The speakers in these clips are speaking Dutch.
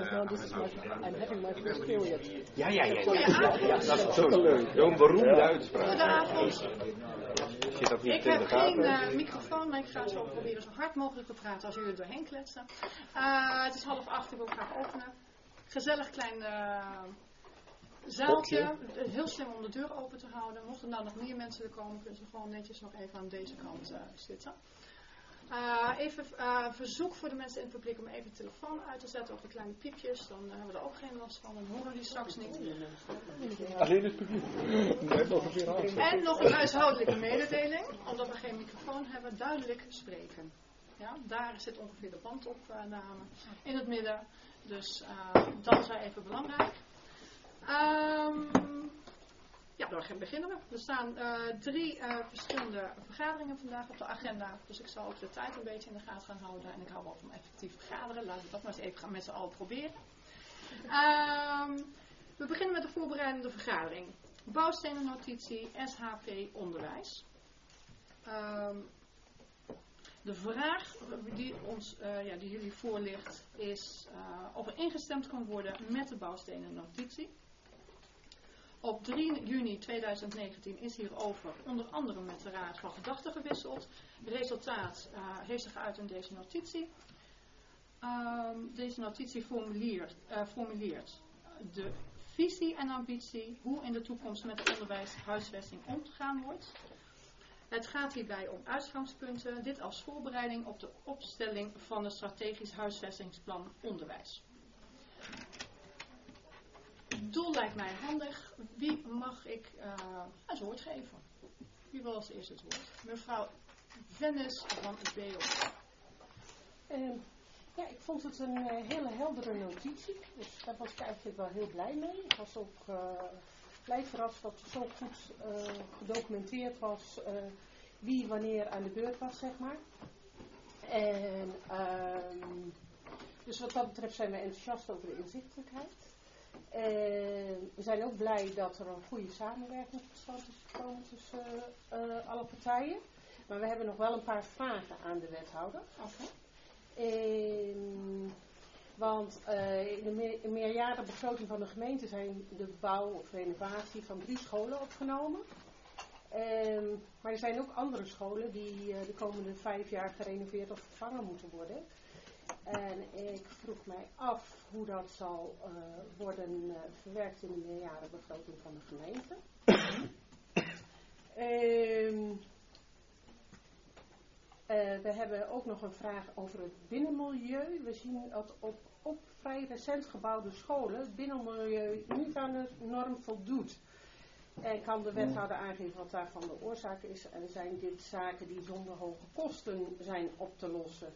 No, I'm having my first period. Ja. Dat is zo'n beroemde uitspraak. Goedenavond. Zit ook niet Ik in de heb gaten. geen microfoon, maar ik ga zo proberen zo hard mogelijk te praten als jullie er doorheen kletsen. Het is 7:30, ik wil graag openen. Gezellig klein zaaltje. Heel slim om de deur open te houden. Mochten er nou nog meer mensen er komen, kunnen ze gewoon netjes nog even aan deze kant zitten. Even verzoek voor de mensen in het publiek om even de telefoon uit te zetten of de kleine piepjes. Dan hebben we er ook geen last van. Dan horen die straks niet. Alleen het publiek. En nog een huishoudelijke mededeling. Omdat we geen microfoon hebben, duidelijk spreken. Ja, daar zit ongeveer de bandopname in het midden. Dus dat is wel even belangrijk. Ja, dan beginnen we. Er staan 3 verschillende vergaderingen vandaag op de agenda. Dus ik zal ook de tijd een beetje in de gaten gaan houden. En ik hou wel van effectief vergaderen. Laten we dat maar eens even gaan met z'n allen proberen. We beginnen met de voorbereidende vergadering. Bouwstenen notitie, SHV onderwijs. De vraag die jullie voor ligt is of er ingestemd kan worden met de bouwstenen notitie. Op 3 juni 2019 is hierover onder andere met de Raad van Gedachten gewisseld. Resultaat heeft zich geuit in deze notitie. Deze notitie formuleert de visie en ambitie hoe in de toekomst met de onderwijshuisvesting omgegaan wordt. Het gaat hierbij om uitgangspunten, dit als voorbereiding op de opstelling van een strategisch huisvestingsplan onderwijs. Het doel lijkt mij handig. Wie mag ik het woord geven? Wie wil als eerste het woord? Mevrouw Vennis van het BO. Ja, ik vond het een hele heldere notitie. Dus daar was ik eigenlijk wel heel blij mee. Ik was ook blij verrast dat het zo goed gedocumenteerd was wie wanneer aan de beurt was, zeg maar. En dus wat dat betreft zijn we enthousiast over de inzichtelijkheid. We zijn ook blij dat er een goede samenwerking tot stand is gekomen tussen alle partijen. Maar we hebben nog wel een paar vragen aan de wethouder. Okay. Want in de meerjarenbegroting van de gemeente zijn de bouw of renovatie van 3 scholen opgenomen. Maar er zijn ook andere scholen die de komende 5 jaar gerenoveerd of vervangen moeten worden. En ik vroeg mij af hoe dat zal worden verwerkt in de meerjarenbegroting van de gemeente. We hebben ook nog een vraag over het binnenmilieu. We zien dat op vrij recent gebouwde scholen het binnenmilieu niet aan de norm voldoet. En kan de wethouder aangeven wat daarvan de oorzaak is? En zijn dit zaken die zonder hoge kosten zijn op te lossen?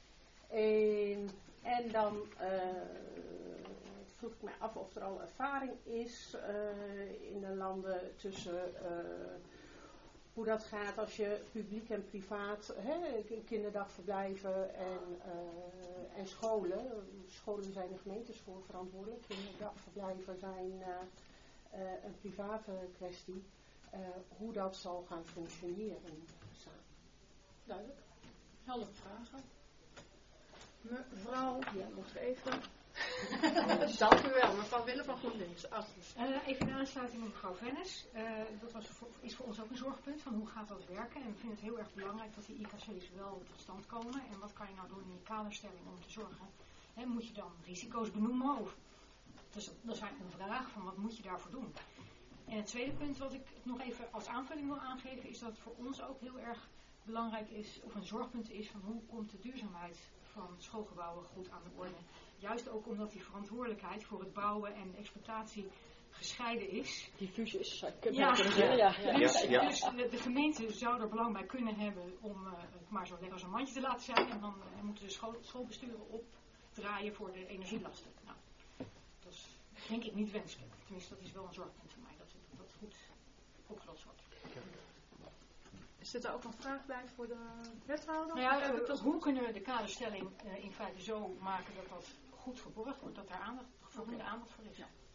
En dan vroeg ik me af of er al ervaring is in de landen tussen hoe dat gaat als je publiek en privaat, kinderdagverblijven en scholen. Scholen zijn de gemeentes voor verantwoordelijk. Kinderdagverblijven zijn een private kwestie. Hoe dat zal gaan functioneren samen. Duidelijk. Heldere vragen. Mevrouw, ja, nog even. Dank u wel, mevrouw Wille van GroenLinks. Even in aansluiting met mevrouw Vennis. Dat is voor ons ook een zorgpunt van hoe gaat dat werken. En we vinden het heel erg belangrijk dat die IKC's wel tot stand komen. En wat kan je nou doen in die kaderstelling om te zorgen? Moet je dan risico's benoemen? Dus dat is eigenlijk een vraag van wat moet je daarvoor doen? En het tweede punt wat ik nog even als aanvulling wil aangeven is dat het voor ons ook heel erg belangrijk is, of een zorgpunt is van hoe komt de duurzaamheid van schoolgebouwen goed aan de orde. Juist ook omdat die verantwoordelijkheid voor het bouwen en de exploitatie gescheiden is. Diffuus is. Dus de gemeente zou er belang bij kunnen hebben om het maar zo lekker als een mandje te laten zijn. En dan moeten de schoolbesturen opdraaien voor de energielasten. Nou, dat is denk ik niet wenselijk. Tenminste, dat is wel een zorgpunt voor mij. Dat goed opgelost wordt. Zit er ook een vraag bij voor de wethouder? Nou ja, hoe kunnen we de kaderstelling in feite zo maken dat dat goed geborgd wordt, dat daar voldoende aandacht voor is?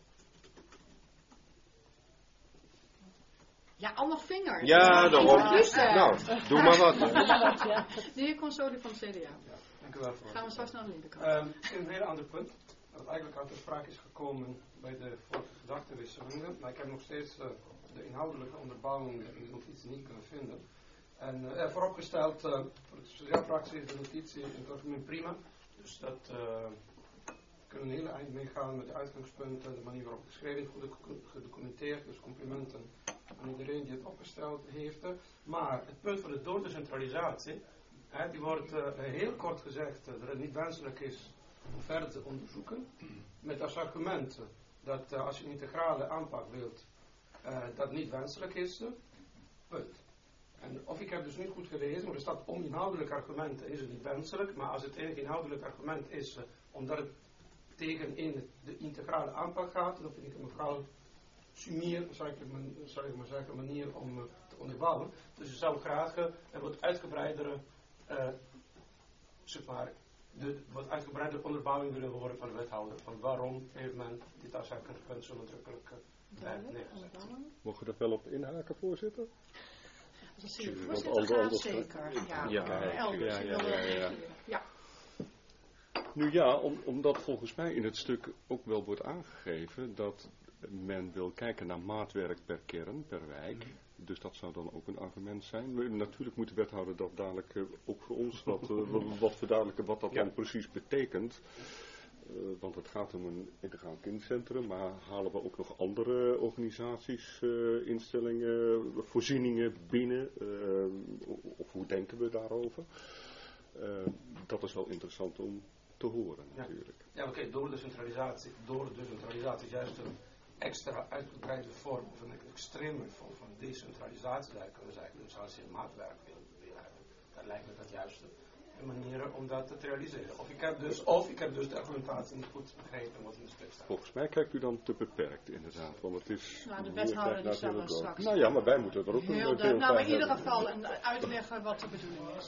Ja, allemaal vingers. Ja, daarom. Nou, doe maar wat. De heer Consoli van het CDA. Dank u wel voor. Gaan we straks naar de linkerkant. Een hele ander punt. dat eigenlijk uit de sprake is gekomen bij de vorige gedachtenwisselingen, maar ik heb nog steeds de inhoudelijke onderbouwing in de notitie niet kunnen vinden. En vooropgesteld, voor de sociale fractie is de notitie in het algemeen prima, dus dat kunnen een hele eind meegaan met de uitgangspunten, de manier waarop het geschreven is, goed gedocumenteerd, dus complimenten aan iedereen die het opgesteld heeft. Maar het punt van de doordecentralisatie, die wordt heel kort gezegd dat het niet wenselijk is om verder te onderzoeken, met als argument dat als je een integrale aanpak wilt, dat niet wenselijk is, punt. Of ik heb dus niet goed gelezen, maar er staat om inhoudelijke argumenten is het niet wenselijk, maar als het enige inhoudelijk argument is, omdat het tegen in de integrale aanpak gaat, dan vind ik een mevrouw sumier, zou ik maar zeggen, manier om te onderbouwen. Dus ik zou graag een wat uitgebreidere, wat uitgebreidere onderbouwing willen horen van de wethouder, van waarom heeft men dit als uitgangspunt zo nadrukkelijk neergezet. Mogen we dat wel op inhaken, voorzitter? Als je voorzitter gaat, zeker. Ja. Nu ja, omdat volgens mij in het stuk ook wel wordt aangegeven dat men wil kijken naar maatwerk per kern, per wijk. Dus dat zou dan ook een argument zijn. Natuurlijk moet de wethouder dat dadelijk ook voor ons wat verduidelijken wat dat dan precies betekent. Want het gaat om een integraal kindcentrum, maar halen we ook nog andere organisaties, instellingen, voorzieningen binnen? Of hoe denken we daarover? Dat is wel interessant om te horen natuurlijk. Ja, oké, door de centralisatie is juist een extra uitgebreide vorm of een extreme vorm van decentralisatie, daar kunnen we zeggen. Dus als je een maatwerk wil hebben, dan lijkt me dat juist een manier om dat te realiseren. Of ik heb dus de argumentatie niet goed begrepen wat in de stuk staat. Volgens mij kijkt u dan te beperkt inderdaad, want het is... Nou, de wethouder die zal dan straks... Nou ja, maar wij moeten er ook een deel Nou, in ieder geval uitleggen wat de bedoeling is.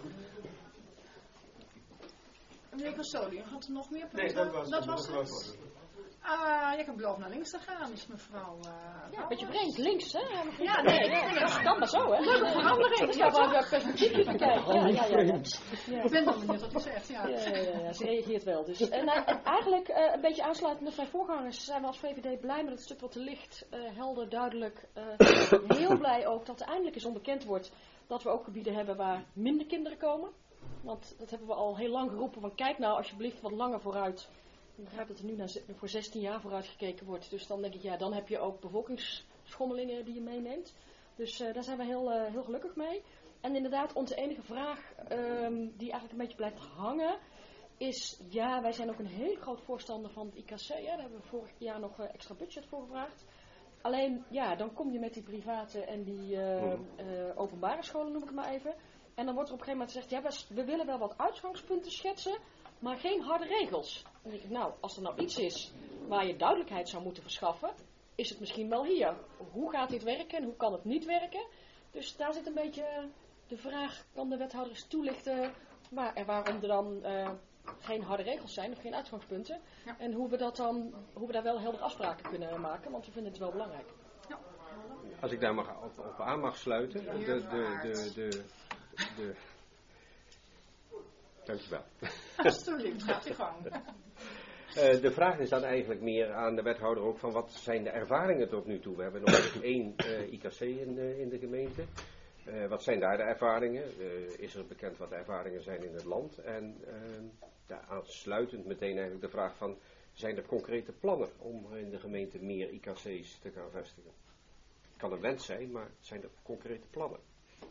Meneer Consoli, had u nog meer punten? Nee, dat was het. Ik heb beloofd naar links te gaan, dus mevrouw... ja, een beetje vreemd, links, hè? Ja, nee. Dat kan maar zo, hè? Verandering. Ja, maar welk perspectief je bekijkt. Ja. Ik ben wel benieuwd wat u zegt, ja. Ja, ze reageert wel. Dus. En eigenlijk, een beetje aansluitend met mijn voorgangers, zijn we als VVD blij met het stuk wat er ligt. Helder, duidelijk. Heel blij ook dat er eindelijk eens onbekend wordt dat we ook gebieden hebben waar minder kinderen komen. Want dat hebben we al heel lang geroepen, van kijk nou alsjeblieft wat langer vooruit. Ik begrijp dat er nu voor 16 jaar vooruit gekeken wordt. Dus dan denk ik, ja, dan heb je ook bevolkingsschommelingen die je meeneemt. Dus daar zijn we heel gelukkig mee. En inderdaad, onze enige vraag die eigenlijk een beetje blijft hangen, is, ja, wij zijn ook een heel groot voorstander van het IKC. Daar hebben we vorig jaar nog extra budget voor gevraagd. Alleen, ja, dan kom je met die private en die openbare scholen, noem ik het maar even. En dan wordt er op een gegeven moment gezegd, ja, we willen wel wat uitgangspunten schetsen, maar geen harde regels. Dan denk ik, nou, als er nou iets is waar je duidelijkheid zou moeten verschaffen, is het misschien wel hier. Hoe gaat dit werken en hoe kan het niet werken? Dus daar zit een beetje de vraag, kan de wethouder eens toelichten waarom er dan geen harde regels zijn of geen uitgangspunten. Ja. En hoe we daar wel helder afspraken kunnen maken, want we vinden het wel belangrijk. Ja. Als ik daar op aan mag sluiten, dankjewel. Alsjeblieft, gaat u gang. De vraag is dan eigenlijk meer aan de wethouder ook van wat zijn de ervaringen tot nu toe. We hebben nog 1 IKC in de gemeente. Wat zijn daar de ervaringen? Is er bekend wat de ervaringen zijn in het land? En aansluitend meteen eigenlijk de vraag van, zijn er concrete plannen om in de gemeente meer IKC's te gaan vestigen? Het kan een wens zijn, maar zijn er concrete plannen?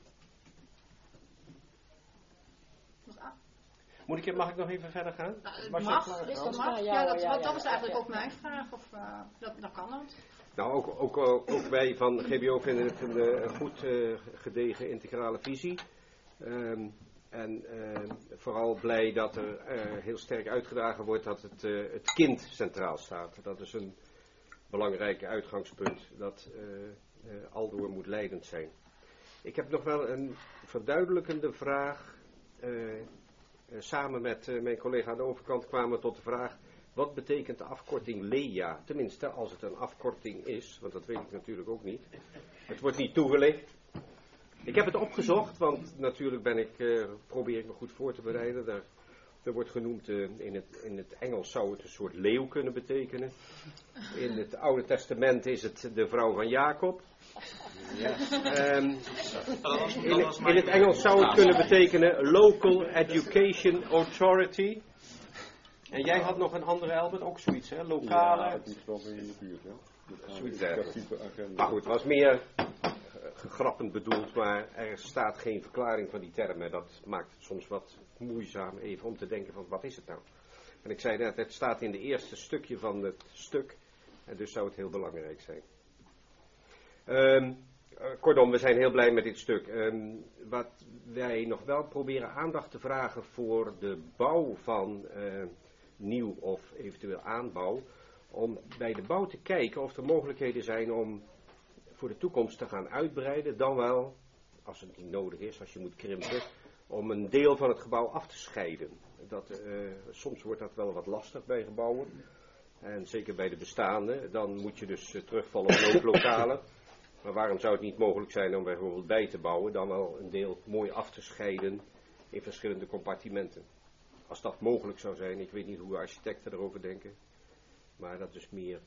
Mag ik nog even verder gaan? Dat is eigenlijk ook mijn vraag. Of, dat kan het. Nou, ook wij van GBO vinden het een goed gedegen integrale visie. En vooral blij dat er heel sterk uitgedragen wordt dat het kind centraal staat. Dat is een belangrijk uitgangspunt dat aldoor moet leidend zijn. Ik heb nog wel een verduidelijkende vraag. Samen met mijn collega aan de overkant kwamen we tot de vraag, wat betekent de afkorting LEA? Tenminste, als het een afkorting is, want dat weet ik natuurlijk ook niet. Het wordt niet toegelicht. Ik heb het opgezocht, want natuurlijk probeer ik me goed voor te bereiden. Daar Er wordt genoemd, in het Engels zou het een soort leeuw kunnen betekenen. In het Oude Testament is het de vrouw van Jacob. In het Engels zou het kunnen betekenen Local Education Authority. En jij had nog een andere, Albert, ook zoiets, hè? Lokale. Ja, het is wel weer in de buurt, ja. Zoiets maar goed, het was meer grappend bedoeld, maar er staat geen verklaring van die termen. Dat maakt het soms wat moeizaam even om te denken van wat is het nou. En ik zei net, het staat in de eerste stukje van het stuk en dus zou het heel belangrijk zijn. Kortom, we zijn heel blij met dit stuk. Wat wij nog wel proberen aandacht te vragen voor de bouw van nieuw of eventueel aanbouw. Om bij de bouw te kijken of er mogelijkheden zijn om voor de toekomst te gaan uitbreiden. Dan wel, als het niet nodig is, als je moet krimpen, om een deel van het gebouw af te scheiden. Soms wordt dat wel wat lastig bij gebouwen. En zeker bij de bestaande. Dan moet je dus terugvallen op nooplokalen. Maar waarom zou het niet mogelijk zijn om bijvoorbeeld bij te bouwen, dan wel een deel mooi af te scheiden in verschillende compartimenten. Als dat mogelijk zou zijn, ik weet niet hoe architecten erover denken, maar dat is meer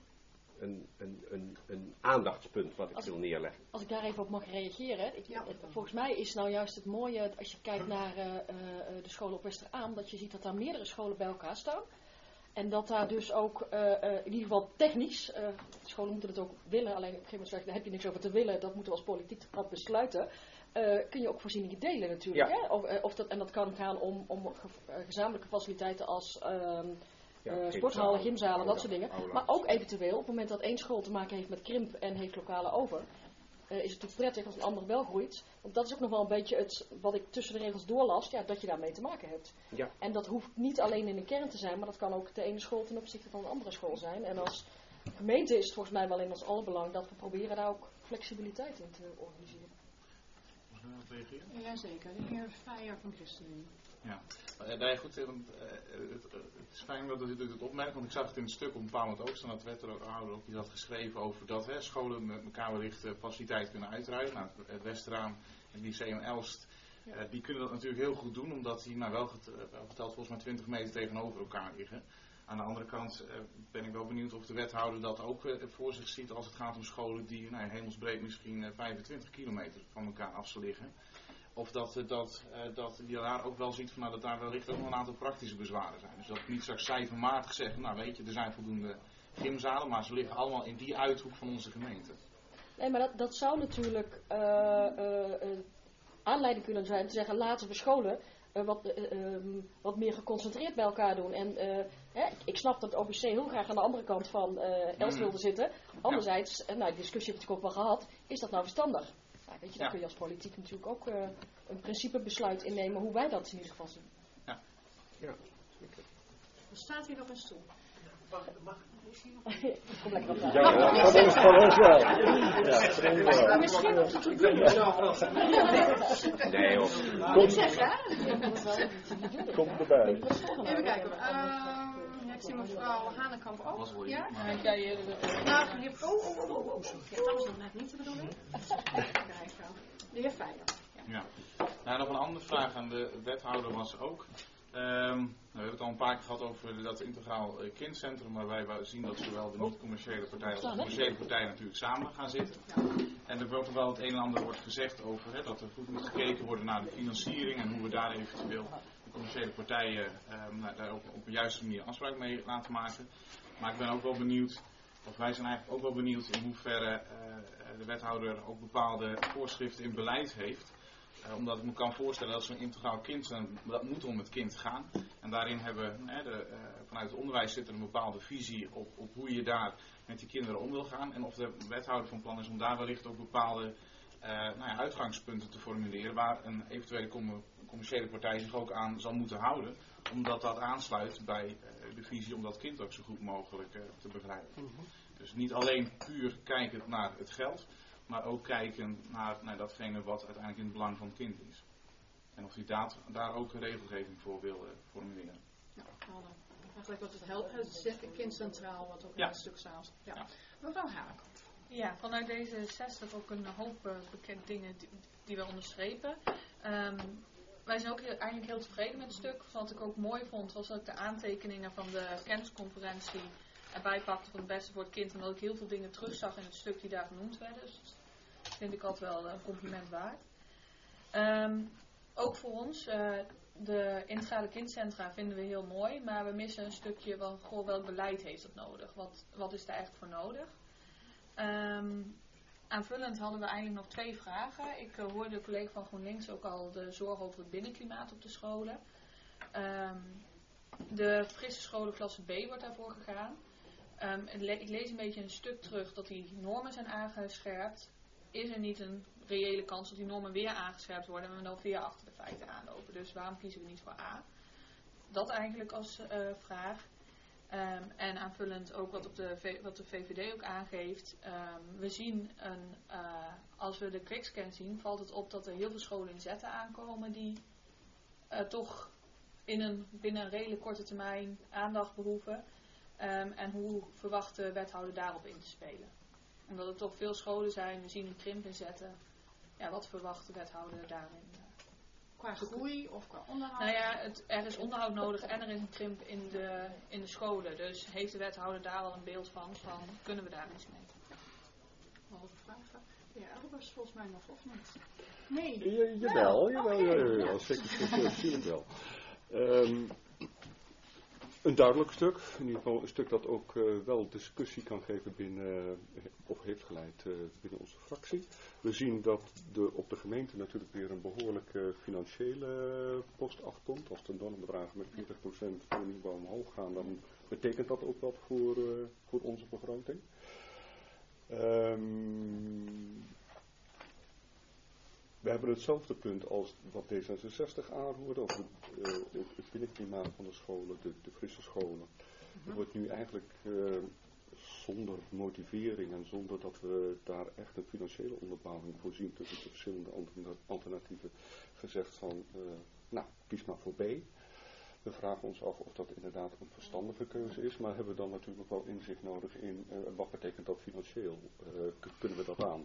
een aandachtspunt wat ik wil neerleggen. Als ik daar even op mag reageren, volgens mij is nou juist het mooie, als je kijkt naar de scholen op Westeraam, dat je ziet dat daar meerdere scholen bij elkaar staan. En dat daar dus ook, in ieder geval technisch, de scholen moeten het ook willen, alleen op een gegeven moment daar heb je niks over te willen, dat moeten we als politiek besluiten. Kun je ook voorzieningen delen natuurlijk. Ja. Hè? En dat kan gaan om gezamenlijke faciliteiten als sporthallen, gymzalen, dat soort dingen. Maar ook eventueel, op het moment dat één school te maken heeft met krimp en heeft lokalen over, is het natuurlijk prettig als een ander wel groeit. Want dat is ook nog wel een beetje wat ik tussen de regels doorlas, dat je daarmee te maken hebt. Ja. En dat hoeft niet alleen in een kern te zijn, maar dat kan ook de ene school ten opzichte van een andere school zijn. En als gemeente is het volgens mij wel in ons alle belang dat we proberen daar ook flexibiliteit in te organiseren. Mag ik daarop reageren? Jazeker, de heer Feijer van ChristenUnie. Ja, nee, goed, het is fijn dat u het opmerkt, want ik zag het in het stuk op een bepaald moment ook staan, dat wethouder ook iets had geschreven over dat scholen met elkaar wellicht faciliteit kunnen uitruilen. Nou, het Westeraam en Lyceum Elst, die kunnen dat natuurlijk heel goed doen, omdat die wel geteld volgens mij 20 meter tegenover elkaar liggen. Aan de andere kant ben ik wel benieuwd of de wethouder dat ook voor zich ziet als het gaat om scholen die hemelsbreed misschien 25 kilometer van elkaar af zullen liggen. Of dat je daar ook wel ziet van, dat daar wellicht ook nog een aantal praktische bezwaren zijn. Dus dat niet straks cijfermatig zeggen, nou weet je, er zijn voldoende gymzalen, maar ze liggen allemaal in die uithoek van onze gemeente. Nee, maar dat zou natuurlijk aanleiding kunnen zijn te zeggen, laten we scholen wat meer geconcentreerd bij elkaar doen. En ik snap dat OPC heel graag aan de andere kant van Elst wilde zitten. Anderzijds, die discussie heb ik ook wel gehad, is dat nou verstandig? Nou, weet je, dan kun je als politiek natuurlijk ook een principebesluit innemen hoe wij dat in ieder geval zien. Ja. Ja. Er staat hier nog een stoel. Kom lekker op Ja, van ons wel. Ja, misschien op de tribune. Nee hoor. Kom erbij. Even kijken. Ik zie mevrouw Hanekamp ook. Ja? Nou, dat was nog net niet de bedoeling. De heer Feijer. Ja. Nou, nog een andere vraag aan de wethouder was ook. We hebben het al een paar keer gehad over dat integraal kindcentrum, maar wij zien dat zowel de niet-commerciële partijen als de commerciële partijen natuurlijk samen gaan zitten. En er wordt wel het een en ander wordt gezegd over dat er goed moet gekeken worden naar de financiering en hoe we daar eventueel de commerciële partijen daar ook op een juiste manier afspraak mee laten maken. Maar ik ben ook wel benieuwd, of wij zijn eigenlijk ook wel benieuwd in hoeverre de wethouder ook bepaalde voorschriften in beleid heeft. Omdat ik me kan voorstellen dat zo'n integraal kindcentrum, dat moet om het kind gaan. En daarin hebben vanuit het onderwijs zit er een bepaalde visie op hoe je daar met die kinderen om wil gaan. En of de wethouder van plan is om daar wellicht ook bepaalde uitgangspunten te formuleren waar een eventuele commerciële partij zich ook aan zal moeten houden. Omdat dat aansluit bij de visie om dat kind ook zo goed mogelijk te begrijpen. Dus niet alleen puur kijkend naar het geld, maar ook kijken naar datgene wat uiteindelijk in het belang van het kind is. En of u daar ook een regelgeving voor wil formuleren. Ja, eigenlijk wordt het kind centraal, wat ook in het stuk staat. Ja. Mevrouw Haak. Ja, vanuit D66 ook een hoop bekende dingen die we onderstrepen. wij zijn ook eigenlijk heel tevreden met het stuk. Wat ik ook mooi vond, was dat ik de aantekeningen van de kennisconferentie erbij pakte van het beste voor het kind. En dat ik heel veel dingen terugzag in het stuk die daar genoemd werden. Dus dat vind ik altijd wel een compliment waard. Ook voor ons, de integrale kindcentra vinden we heel mooi. Maar we missen een stukje van, goh, welk beleid heeft dat nodig? Wat is daar echt voor nodig? Aanvullend hadden we eigenlijk nog 2 vragen. Ik hoorde de collega van GroenLinks ook al de zorg over het binnenklimaat op de scholen. De frisse scholen klasse B wordt daarvoor gegaan. Ik lees een beetje een stuk terug dat die normen zijn aangescherpt. Is er niet een reële kans dat die normen weer aangescherpt worden en we dan weer achter de feiten aanlopen? Dus waarom kiezen we niet voor A? Dat eigenlijk als vraag. En aanvullend ook wat de VVD ook aangeeft. We zien, als we de quickscan zien, valt het op dat er heel veel scholen in zetten aankomen die toch binnen een redelijk korte termijn aandacht behoeven. En hoe verwacht de wethouder daarop in te spelen? Omdat er toch veel scholen zijn, we zien een krimp in zetten. Ja, wat verwacht de wethouder daarin? Qua groei of qua onderhoud? Nou ja, er is onderhoud nodig en er is een krimp in de scholen. Dus heeft de wethouder daar al een beeld van kunnen we daar iets mee? Nog een vraag? Ja, Elbers volgens mij nog of niet? Nee. Jawel, zeker wel. Een duidelijk stuk, in ieder geval een stuk dat ook wel discussie kan geven of heeft geleid binnen onze fractie. We zien dat op de gemeente natuurlijk weer een behoorlijke financiële post afkomt. Als de normbedragen met 40% van de nieuwbouw omhoog gaan, dan betekent dat ook wat voor onze begroting. We hebben hetzelfde punt als wat D66 aanroerde over het binnenklimaat van de scholen, de frisse scholen. Er wordt nu eigenlijk zonder motivering en zonder dat we daar echt een financiële onderbouwing voor zien tussen de verschillende alternatieven gezegd van, kies maar voor B. We vragen ons af of dat inderdaad een verstandige keuze is, maar hebben we dan natuurlijk ook wel inzicht nodig in wat betekent dat financieel? Kunnen we dat aan?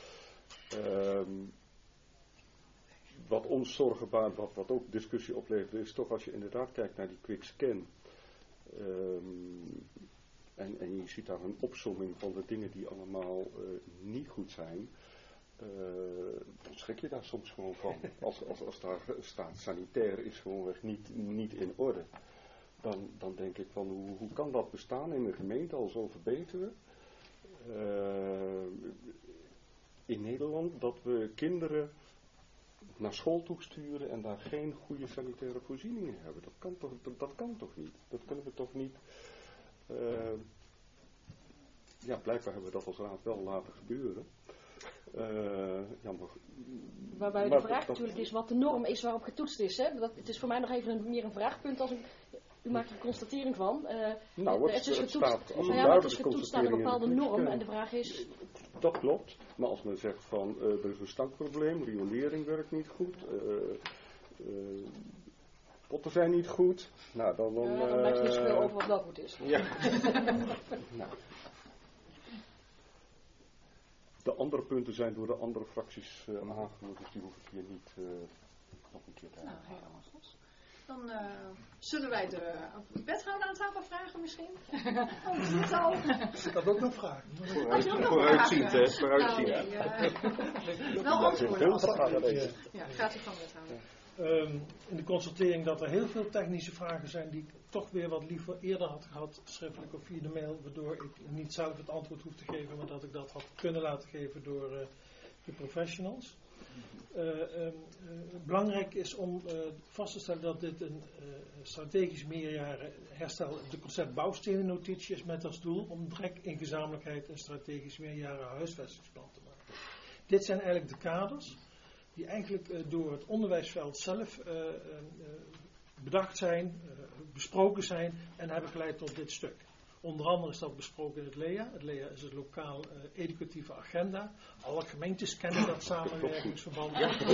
Wat ons zorgen baart, wat ook discussie oplevert, is toch als je inderdaad kijkt naar die quickscan. En je ziet daar een opsomming van de dingen die allemaal niet goed zijn. Dan schrik je daar soms gewoon van. Als daar staat sanitair is gewoonweg niet in orde. Dan denk ik van hoe kan dat bestaan in een gemeente al zo verbeteren? In Nederland dat we kinderen naar school toe sturen en daar geen goede sanitaire voorzieningen hebben. Dat kan toch niet? Dat kunnen we toch niet... blijkbaar hebben we dat als raad wel laten gebeuren. Waarbij de vraag natuurlijk is wat de norm is waarop getoetst is. Hè? Het is voor mij nog even meer een vraagpunt als u maakt er een constatering van. Het is getoetst naar een bepaalde norm en de vraag is... Dat klopt, maar als men zegt van er is een stankprobleem, riolering werkt niet goed, potten zijn niet goed, dan weet je niet zoveel over wat wel goed is. Ja. De andere punten zijn door de andere fracties aangevoerd, dus die hoef ik hier niet nog een keer te hebben. Helemaal goed. Dan zullen wij de wethouder aan tafel vragen misschien. Niet al. Ik had ook nog vragen. Vooruitziend, hè? Vooruitziend. Wel antwoorden. Ja, gaat u van wethouder. In de constatering dat er heel veel technische vragen zijn die ik toch weer wat liever eerder had gehad, schriftelijk of via de mail, waardoor ik niet zelf het antwoord hoef te geven, maar dat ik dat had kunnen laten geven door de professionals. Belangrijk is om vast te stellen dat dit een strategisch meerjaren herstel, de concept bouwstenennotitie is met als doel om direct in gezamenlijkheid een strategisch meerjaren huisvestingsplan te maken. Dit zijn eigenlijk de kaders die eigenlijk door het onderwijsveld zelf bedacht zijn, besproken zijn en hebben geleid tot dit stuk. Onder andere is dat besproken in het LEA. Het LEA is het lokaal educatieve agenda. Alle gemeentes kennen dat samenwerkingsverband.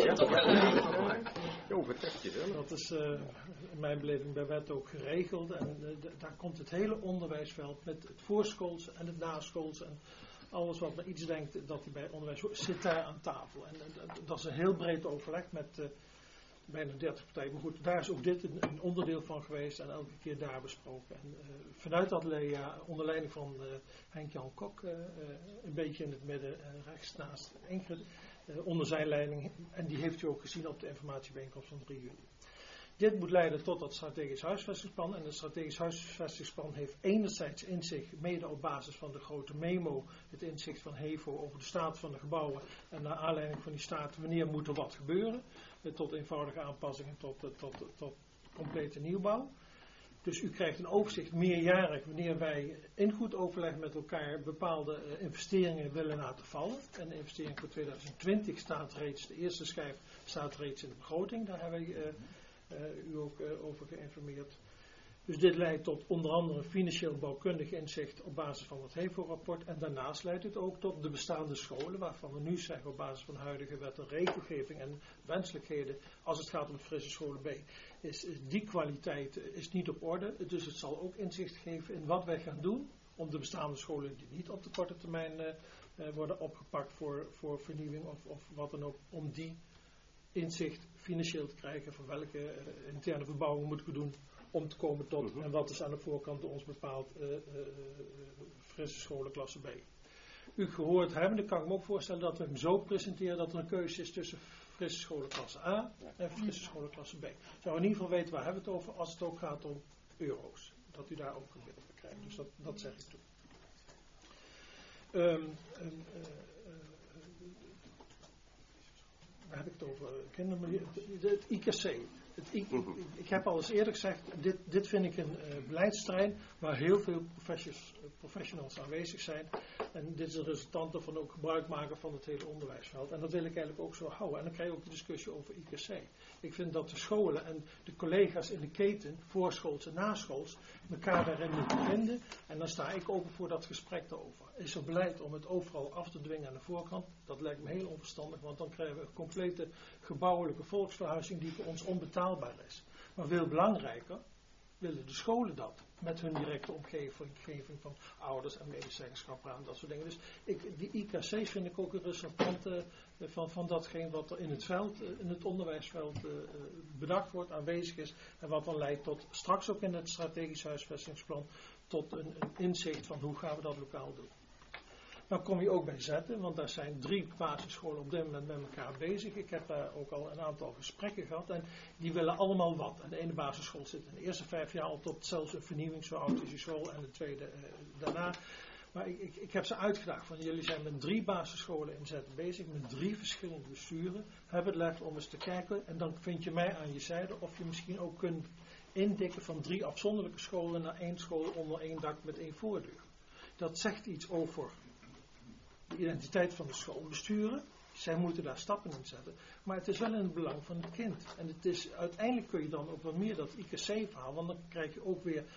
Dat is in mijn beleving bij wet ook geregeld. En daar komt het hele onderwijsveld met het voorschoolse en het naschoolse en alles wat men iets denkt dat hij bij onderwijs hoort, zit daar aan tafel. En dat is een heel breed overleg met bijna 30 partijen. Maar goed, daar is ook dit een onderdeel van geweest en elke keer daar besproken. En vanuit dat Lea, onder leiding van Henk-Jan Kok, een beetje in het midden, rechts naast Ingrid, onder zijn leiding. En die heeft u ook gezien op de informatiebijeenkomst van 3 juni. Dit moet leiden tot dat strategisch huisvestingsplan. En het strategisch huisvestingsplan heeft enerzijds in zich, mede op basis van de grote memo, het inzicht van HEVO over de staat van de gebouwen. En naar aanleiding van die staat, wanneer moet er wat gebeuren. Tot eenvoudige aanpassingen, tot complete nieuwbouw. Dus u krijgt een overzicht meerjarig wanneer wij in goed overleg met elkaar bepaalde investeringen willen laten vallen. En de investering voor 2020 staat reeds, de eerste schijf staat reeds in de begroting. Daar hebben wij u ook over geïnformeerd. Dus dit leidt tot onder andere financieel bouwkundig inzicht op basis van het HEVO-rapport. En daarnaast leidt het ook tot de bestaande scholen, waarvan we nu zeggen op basis van huidige wet en regelgeving en wenselijkheden, als het gaat om Frisse Scholen B, is die kwaliteit is niet op orde. Dus het zal ook inzicht geven in wat wij gaan doen om de bestaande scholen die niet op de korte termijn worden opgepakt voor vernieuwing of wat dan ook, om die inzicht financieel te krijgen van welke interne verbouwing moeten we doen om te komen tot, en wat is aan de voorkant door ons bepaald, Frisse Scholen klasse B. U gehoord hebben, dan kan ik me ook voorstellen dat we hem zo presenteren dat er een keuze is tussen Frisse Scholen klasse A en Frisse Scholen klasse B. Zou in ieder geval weten waar hebben we het over als het ook gaat om euro's. Dat u daar ook een beeld van krijgt. Dus dat zeg ik toe. Waar heb ik het over? Het IKC. Ik heb al eens eerder gezegd, dit vind ik een beleidsterrein waar heel veel professionals aanwezig zijn. En dit is het resultant van ook gebruik maken van het hele onderwijsveld. En dat wil ik eigenlijk ook zo houden. En dan krijg je ook de discussie over IKC. Ik vind dat de scholen en de collega's in de keten, voorschools en naschools, elkaar daarin moeten vinden. En dan sta ik open voor dat gesprek daarover. Is er beleid om het overal af te dwingen aan de voorkant? Dat lijkt me heel onverstandig, want dan krijgen we een complete gebouwelijke volksverhuizing die voor ons onbetaalbaar is. Maar veel belangrijker, willen de scholen dat met hun directe omgeving van ouders en medezeggenschap aan, dat soort dingen. Dus die IKC's vind ik ook een resultant van datgene wat er in het veld, in het onderwijsveld bedacht wordt, aanwezig is en wat dan leidt tot, straks ook in het strategisch huisvestingsplan, tot een inzicht van hoe gaan we dat lokaal doen. Dan kom je ook bij zetten, want daar zijn 3 basisscholen op dit moment met elkaar bezig. Ik heb daar ook al een aantal gesprekken gehad en die willen allemaal wat. En de ene basisschool zit in de eerste 5 jaar al tot zelfs een vernieuwing, zo oud is die school, en de tweede daarna. Maar ik heb ze uitgedaagd van jullie zijn met 3 basisscholen in zetten bezig, met 3 verschillende besturen. Heb het lef om eens te kijken en dan vind je mij aan je zijde of je misschien ook kunt indikken van 3 afzonderlijke scholen naar 1 school onder 1 dak met 1 voordeur. Dat zegt iets over de identiteit van de schoolbesturen. Zij moeten daar stappen in zetten. Maar het is wel in het belang van het kind. En het is, uiteindelijk kun je dan ook wat meer dat IKC-verhaal. Want dan krijg je ook weer,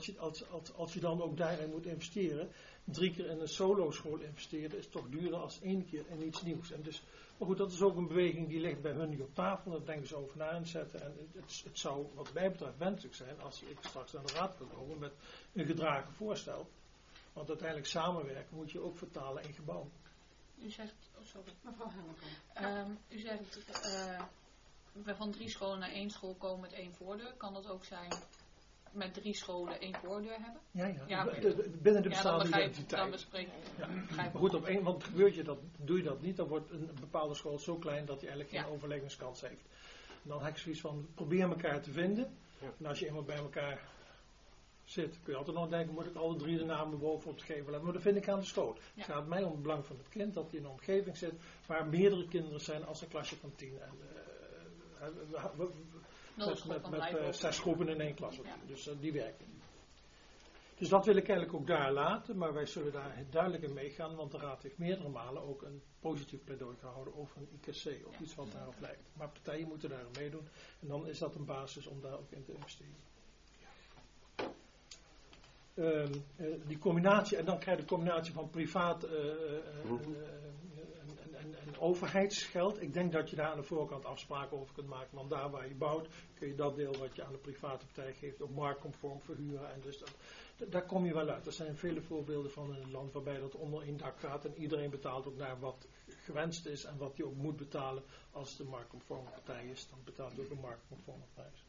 als je dan ook daarin moet investeren. 3 keer in een solo-school investeren is toch duurder als 1 keer in iets nieuws. En dus, maar goed, dat is ook een beweging die ligt bij hun niet op tafel. Daar denken ze over na in zetten. En het zou wat mij betreft wenselijk zijn als ik straks naar de raad kan komen met een gedragen voorstel. Want uiteindelijk samenwerken moet je ook vertalen in gebouw. U zegt, mevrouw Hanneke, u zegt we van 3 scholen naar 1 school komen met 1 voordeur. Kan dat ook zijn met 3 scholen 1 voordeur hebben? Ja. Binnen de bestaande identiteit. Dan bespreken we. Maar goed, want doe je dat niet, dan wordt een bepaalde school zo klein dat hij eigenlijk geen overlevingskans heeft. En dan heb ik zoiets van, probeer elkaar te vinden. Ja. En als je eenmaal bij elkaar zit, kun je altijd nog denken, moet ik alle 3 de namen bovenop het geven laten. Maar dat vind ik aan de school. Ja. Het gaat mij om het belang van het kind, dat hij in een omgeving zit waar meerdere kinderen zijn als een klasje van 10. En, met 6 groepen in 1 klas. Ja. Dus die werken. Dus dat wil ik eigenlijk ook daar laten, maar wij zullen daar duidelijk in meegaan, want de Raad heeft meerdere malen ook een positief pleidooi gehouden over een IKC, of iets wat daarop lijkt. Maar partijen moeten daar meedoen en dan is dat een basis om daar ook in te investeren. Die combinatie, en dan krijg je de combinatie van privaat en overheidsgeld. Ik denk dat je daar aan de voorkant afspraken over kunt maken, want daar waar je bouwt, kun je dat deel wat je aan de private partij geeft ook marktconform verhuren. En dus daar kom je wel uit. Er zijn vele voorbeelden van in het land waarbij dat onder 1 dak gaat en iedereen betaalt ook naar wat gewenst is en wat hij ook moet betalen als de marktconforme partij is. Dan betaalt hij ook een marktconforme prijs.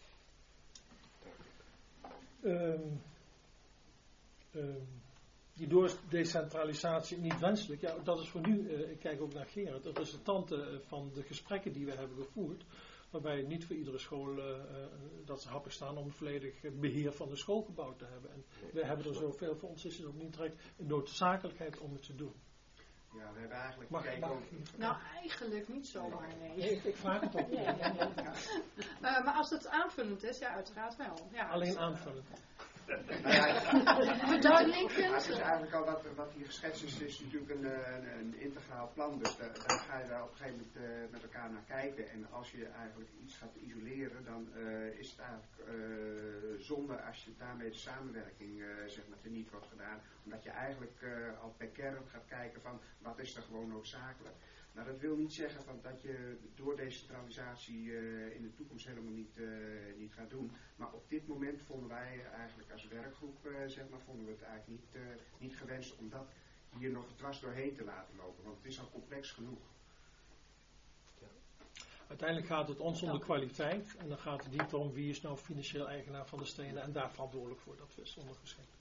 Die decentralisatie niet wenselijk, ja, dat is voor nu, ik kijk ook naar Gerard, het resultante van de gesprekken die we hebben gevoerd, waarbij niet voor iedere school dat ze happig staan om volledig beheer van de schoolgebouw te hebben. En we hebben er zoveel, voor ons is het ook niet direct een noodzakelijkheid om het te doen. Ja, we hebben eigenlijk gekeken Nou, eigenlijk niet zomaar, nee. Ik vraag het ook. Maar als het aanvullend is, ja, uiteraard wel. Ja, alleen aanvullend. Verduidelijkend. Het is eigenlijk al wat hier geschetst is natuurlijk een integraal plan. Dus daar ga je daar op een gegeven moment met elkaar naar kijken. En als je eigenlijk iets gaat isoleren, dan is het eigenlijk zonde als je daarmee de samenwerking zeg maar teniet wordt gedaan. Omdat je eigenlijk al per kern gaat kijken van wat is er gewoon noodzakelijk. Nou, dat wil niet zeggen dat je door decentralisatie in de toekomst helemaal niet gaat doen. Maar op dit moment vonden wij eigenlijk als werkgroep, vonden we het eigenlijk niet gewenst om dat hier nog dwars doorheen te laten lopen. Want het is al complex genoeg. Ja. Uiteindelijk gaat het ons om de kwaliteit. En dan gaat het niet om wie is nou financieel eigenaar van de stenen en daar verantwoordelijk voor. Dat is ondergeschikt.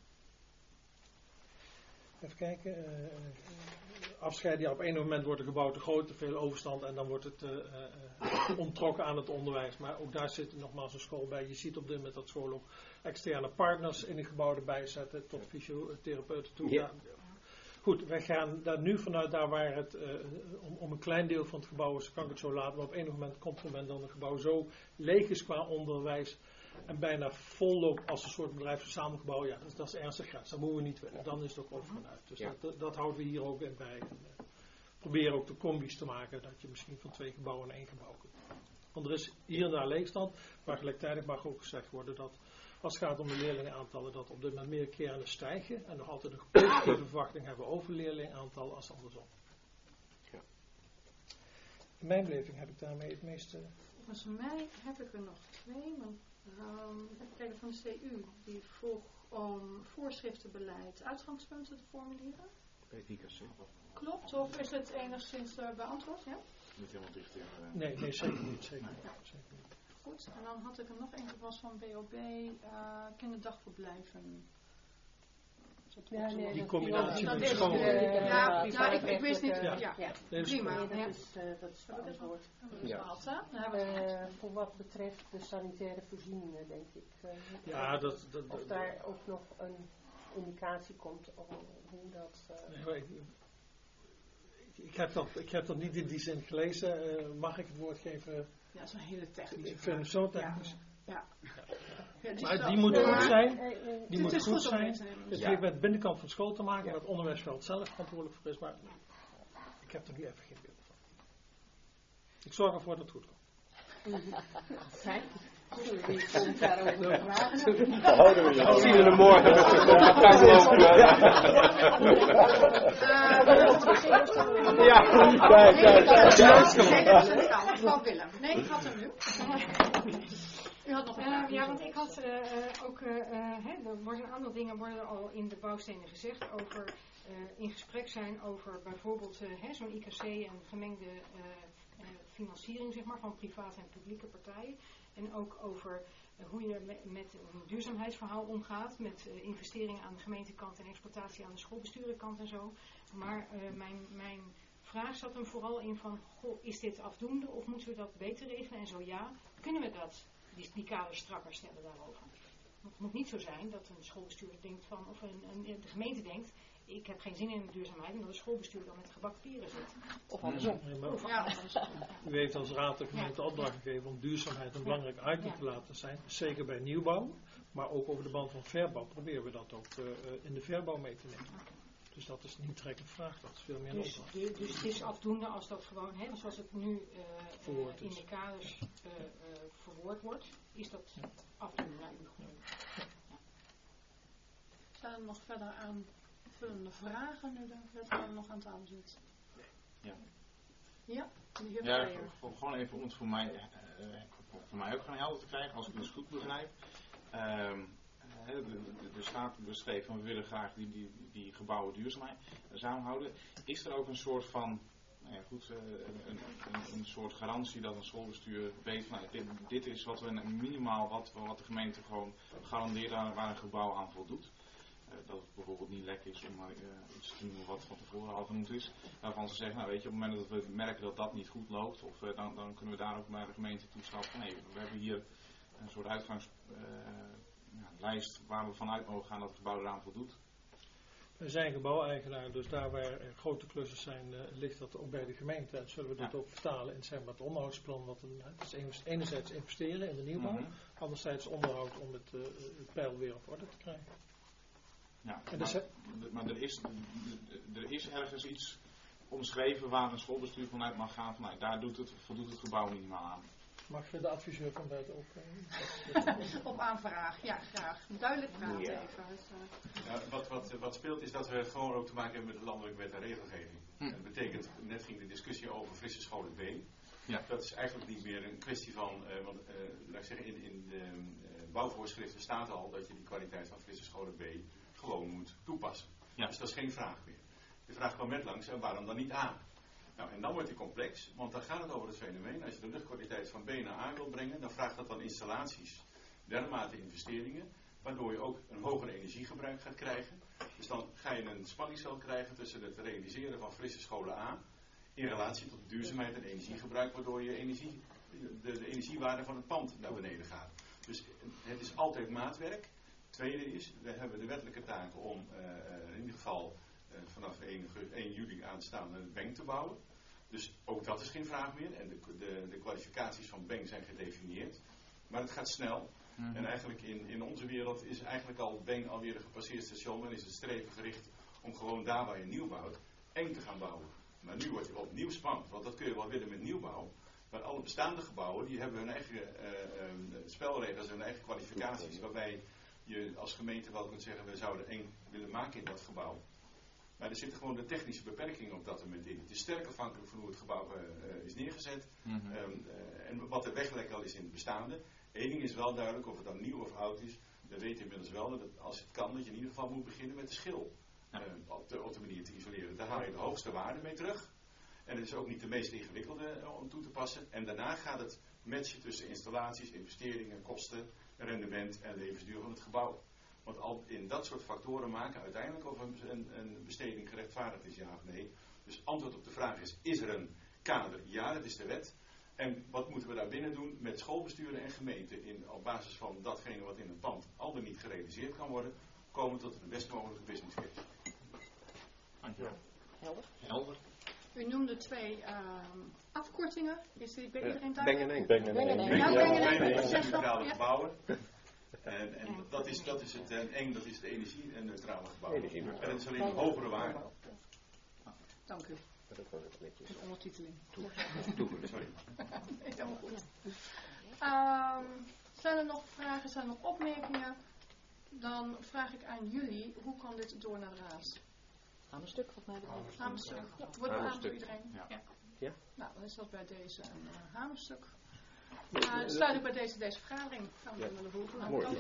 Even kijken. Afscheiden, ja, op een moment wordt er gebouwd te groot, te veel overstand en dan wordt het onttrokken aan het onderwijs. Maar ook daar zit nogmaals een school bij. Je ziet op dit moment dat scholen ook externe partners in het gebouw erbij zetten, tot fysiotherapeuten toe. Ja. Goed, wij gaan daar nu vanuit daar waar het om een klein deel van het gebouw is, kan ik het zo laten. Maar op een moment komt er een moment dat het gebouw zo leeg is qua onderwijs en bijna vol loopt als een soort bedrijfsverzamelgebouw. Ja, dat is ernstig grens. Dat moeten we niet willen. Dan is het ook over vanuit. Dus ja. dat houden we hier ook in bij. En, proberen ook de combi's te maken, dat je misschien van 2 gebouwen in 1 gebouw kunt. Want er is hier en daar leegstand, maar gelijktijdig mag ook gezegd worden dat als het gaat om de leerlingenaantallen, dat op dit moment meer kernen stijgen en nog altijd een positieve verwachting hebben over leerlingenaantal als andersom. Ja. In mijn beleving heb ik daarmee het meeste. Volgens mij heb ik er nog 2, maar even kijken van de CU, die vroeg om voorschriftenbeleid uitgangspunten te formuleren. Bij het IKC. Klopt, of is het enigszins beantwoord? Ja? Niet helemaal dicht in. Nee, zeker niet. Zeker niet. Goed, en dan had ik er nog eentje, was van BOB, kinderdagverblijven. Ja, nee, die combinatie met school. Ik wist niet. Ja. Prima. Dat is verantwoord. Voor wat betreft de sanitaire voorzieningen, denk ik. Of daar ook nog een indicatie komt over hoe dat. Ik heb dat niet in die zin gelezen. Mag ik het woord geven? Ja, dat is een hele technische. Ik vind het zo technisch. Ja. Maar die moet goed zijn. Die moet goed zijn. Het heeft met de binnenkant van school te maken, waar het onderwijsveld zelf verantwoordelijk voor is. Maar ik heb er nu even geen beeld van. Ik zorg ervoor dat het goed komt. Fijn. Wie komt daar ook nog vragen? Dat zien we er morgen met de Nee, ik had hem nu. U had nog een vraag. Ja, want ik had ook, er worden een aantal dingen worden al in de bouwstenen gezegd over in gesprek zijn over bijvoorbeeld zo'n IKC en gemengde financiering zeg maar, van private en publieke partijen. En ook over hoe je met een duurzaamheidsverhaal omgaat, met investeringen aan de gemeentekant en exploitatie aan de schoolbesturenkant en zo. Maar mijn vraag zat hem vooral in van, goh, is dit afdoende of moeten we dat beter regelen? En zo ja, kunnen we dat, die kaders strakker stellen daarover? Want het moet niet zo zijn dat een schoolbestuurder denkt van, of de gemeente denkt, ik heb geen zin in de duurzaamheid en dat de schoolbestuur dan met gebakken peren zit. Of andersom. U heeft als raad de gemeente opdracht gegeven om duurzaamheid een belangrijk item te laten zijn. Zeker bij nieuwbouw, maar ook over de band van verbouw proberen we dat ook in de verbouw mee te nemen. Dus dat is niet direct een vraag, dat is veel meer een opdracht. Dus het is afdoende als dat gewoon, zoals het nu in de kaders verwoord wordt, is dat afdoende naar uw gevoel. Staan er nog verder aanvullende vragen nu de wethouder nog aan tafel zit? Ja. Ja, gewoon even om het voor mij ook gewoon helder te krijgen, als ik het dus goed begrijp. Er staat beschreven, we willen graag die gebouwen duurzaam houden. Is er ook een soort van nou ja, goed, een soort garantie dat een schoolbestuur weet, nou, dit is wat we minimaal wat de gemeente gewoon garandeert waar een gebouw aan voldoet. Dat het bijvoorbeeld niet lek is, om maar iets te noemen wat van tevoren al genoemd is. Waarvan ze zeggen, nou weet je, op het moment dat we merken dat dat niet goed loopt, of dan kunnen we daar ook naar de gemeente toe stappen. Nee, we hebben hier een soort uitgangslijst waar we vanuit mogen gaan dat het gebouw eraan voldoet. We zijn gebouweigenaar, dus daar waar er grote klussen zijn, ligt dat ook bij de gemeente. En zullen we dat ook vertalen in zeg maar, het onderhoudsplan. Het is enerzijds investeren in de nieuwbouw, anderzijds onderhoud om het peil weer op orde te krijgen. Ja, maar er is ergens iets omschreven waar een schoolbestuur vanuit mag gaan. Vanuit daar voldoet het gebouw minimaal aan. Mag de adviseur van buiten ook? Op aanvraag, ja graag. Duidelijk praten even. Wat speelt is dat we gewoon ook te maken hebben met de landelijke wet en regelgeving. Dat betekent, net ging de discussie over frisse scholen B. Ja. Dat is eigenlijk niet meer een kwestie van, laat ik zeggen, in de bouwvoorschriften staat al dat je die kwaliteit van frisse scholen B gewoon moet toepassen. Ja. Dus dat is geen vraag meer. De vraag kwam net langs, en waarom dan niet A? Nou, en dan wordt die complex, want dan gaat het over het fenomeen. Als je de luchtkwaliteit van B naar A wil brengen, dan vraagt dat dan installaties, dermate investeringen, waardoor je ook een hoger energiegebruik gaat krijgen. Dus dan ga je een spanningsveld krijgen tussen het realiseren van frisse scholen A in relatie tot duurzaamheid en energiegebruik, waardoor je de energiewaarde van het pand naar beneden gaat. Dus het is altijd maatwerk. Tweede is, we hebben de wettelijke taak om in ieder geval vanaf 1 juli aanstaande BENG te bouwen. Dus ook dat is geen vraag meer. En de kwalificaties van BENG zijn gedefinieerd. Maar het gaat snel. En eigenlijk in onze wereld is eigenlijk al BENG alweer een gepasseerd station. En is het streven gericht om gewoon daar waar je nieuw bouwt, eng te gaan bouwen. Maar nu wordt het opnieuw spannend. Want dat kun je wel willen met nieuwbouw. Maar alle bestaande gebouwen die hebben hun eigen spelregels en hun eigen kwalificaties. Waarbij je als gemeente wel kunt zeggen, we zouden eng willen maken in dat gebouw. Maar er zitten gewoon de technische beperkingen op dat moment in. Het is sterk afhankelijk van hoe het gebouw is neergezet. En wat de weglek al is in het bestaande. Eén ding is wel duidelijk, of het dan nieuw of oud is. Dan weet je inmiddels wel dat als het kan, dat je in ieder geval moet beginnen met de schil. Op de manier te isoleren. Daar haal je de hoogste waarde mee terug. En het is ook niet de meest ingewikkelde om toe te passen. En daarna gaat het matchen tussen installaties, investeringen, kosten, rendement en levensduur van het gebouw. Want al in dat soort factoren maken uiteindelijk of een besteding gerechtvaardigd is, ja of nee. Dus antwoord op de vraag is er een kader? Ja, dat is de wet. En wat moeten we daar binnen doen met schoolbesturen en gemeenten op basis van datgene wat in het pand al dan niet gerealiseerd kan worden, komen tot de best mogelijke business case. Dankjewel. Helder. U noemde 2 afkortingen. Is dit bij iedereen duidelijk? BENG en ENG. Centrale gebouwen. En dat is het ENG, dat is de energie- en neutrale gebouwen. En dat is alleen een hogere waarde. Dank u. De ondertiteling. Sorry. Nee, helemaal goed. Zijn er nog vragen, zijn er nog opmerkingen? Dan vraag ik aan jullie, hoe kan dit door naar de raad? Hamerstuk, wat mij betreft. Hamerstuk. Wordt beaamd door iedereen? Ja. Nou, dan is dat bij deze een hamerstuk. Sluit ik bij deze vergadering. Gaan we naar de volgende.